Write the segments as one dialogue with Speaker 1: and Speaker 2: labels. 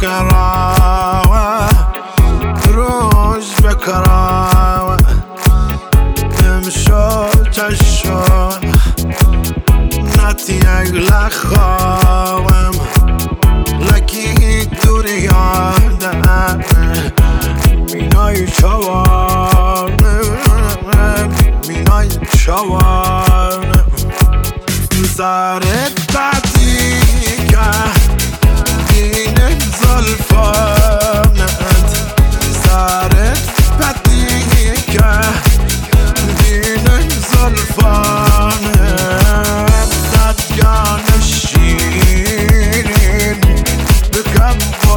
Speaker 1: بکراوه روش بکراوه امشو چشو نتی اگل خوام لکی دوری یادم مینای چوانه مینای چوانه سرت بدی که دین زلفانت سرت بدی که دین زلفانت ددگان شیرین بکم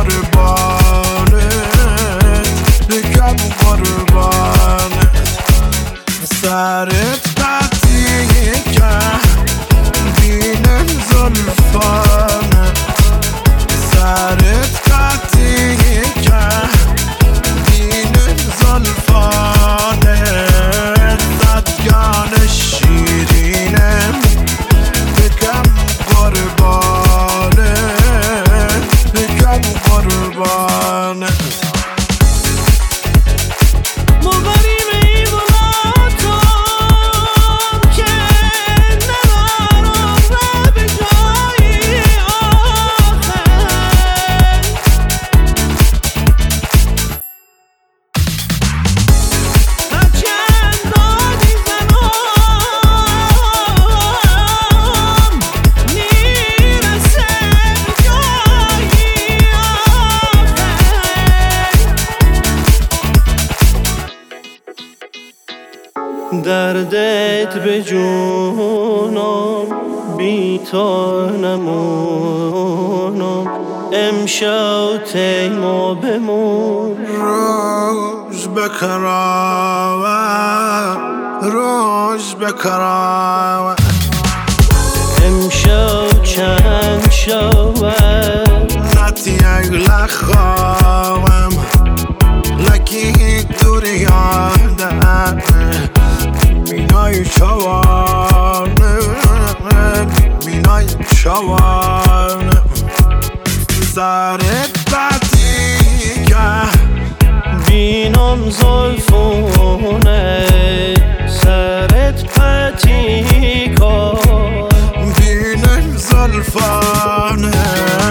Speaker 1: قربانت بکم قربانت سرت بدی که دینم زلفانت سرت قطعی که دینم زلفانت ددگان شیرینم بکم قربانت بکم قربانت
Speaker 2: دردت به جونم بی تو نمونم امشب تیما بمون
Speaker 1: روش بکراوه روش بکراوه
Speaker 2: امشب چند شود
Speaker 1: نتی اگل خوام لکی دوری یادم مینای چوانه مینای چوانه سرت بدی که
Speaker 2: بینم زلفونه سرت پتی کن
Speaker 1: بینم زلفانه